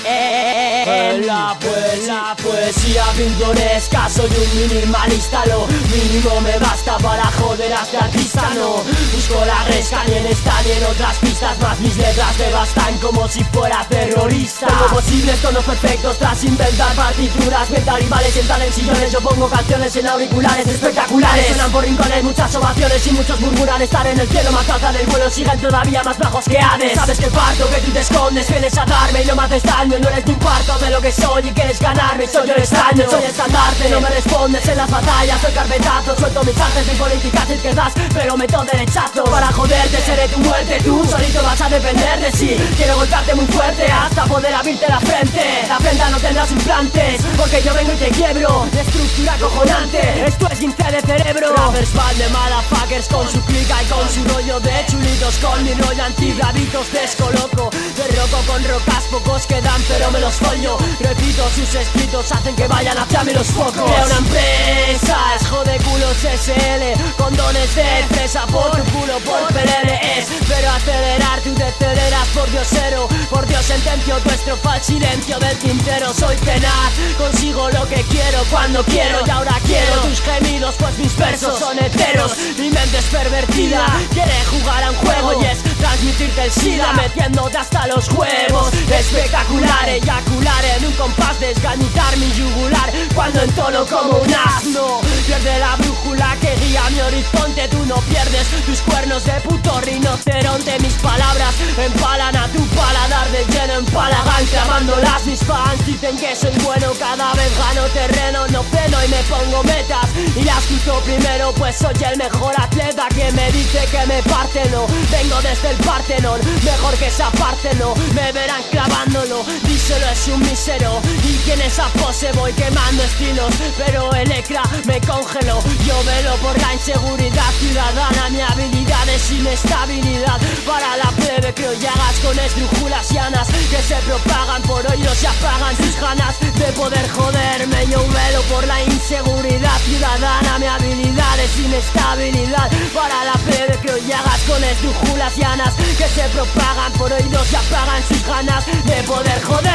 La poesía pintoresca, soy un minimalista, lo mínimo me basta para joder a este artista. No busco la gresca ni en esta ni en otras pistas, más mis letras me bastan como si fuera terrorista. Tengo posibles tonos perfectos tras inventar partituras, mental rivales sientan en sillones, yo pongo canciones en auriculares espectaculares. Suenan por rincones muchas ovaciones y muchos murmuran estar en el cielo, más alta del vuelo, siguen todavía más bajos que Hades. Sabes que parto, que tú te escondes, vienes a darme y no me haces daño. No eres ni un cuarto de lo que soy y quieres ganarme, soy yo el extraño. Soy estandarte, no me respondes en las batallas, soy carpetazo. Suelto mis artes, mi políticas izquierdas, pero meto derechazo. Para joderte seré tu muerte, tú solito vas a depender de sí. Quiero golpearte muy fuerte hasta poder abrirte la frente. La prenda no tendrás implantes, porque yo vengo y te quiebro. De estructura acojonante, esto es 15 de cerebro. Rappers van de motherfuckers con su clica y con su rollo de chulitos. Con mi rollo antibravitos descoloco. Derroco con rocas, pocos quedan pero me los follo. Repito, sus escritos hacen que vayan hacia mí los focos. Creo una empresa, es jode culos SL, condones de fresa por tu culo, por PLS. Pero acelerar, tú te aceleras por diosero. Por Dios sentencio tu estrofa al silencio del tintero. Soy tenaz, consigo lo que quiero cuando quiero. Y ahora quiero tus gemidos, pues mis versos son heteros. Mi mente es pervertida, quiere jugar a un juego y es transmitirte el SIDA, metiéndote hasta los huevos. Espectacular, eyacular en un compás, desgañitar mi yugular cuando entono como un asno. Pierde la brújula que guía mi horizonte, tú no pierdes tus cuernos de puto rinoceronte. Mis palabras empalan a tu paladar de lleno, empalagan clavándolas. Mis fans dicen que soy bueno, cada vez gano terreno, no freno y me pongo metas y las quito primero, pues soy el mejor atleta. Que me dice que me parte, no, vengo desde el Partenón, mejor que esa parte no, me verán clavándolo, díselo es un mísero. Y que en esa pose voy quemando estilos, pero el ecra me congeló. Yo velo por la inseguridad ciudadana, mi habilidad es inestabilidad. Para la plebe creo llagas con esdrújulas llanas que se propagan por oídos y apagan sus ganas de poder joderme. Yo velo por la inseguridad ciudadana, mi habilidad es inestabilidad. Para la plebe creo llagas con esdrújulas llanas que se propagan por oídos y apagan sus ganas de poder joder.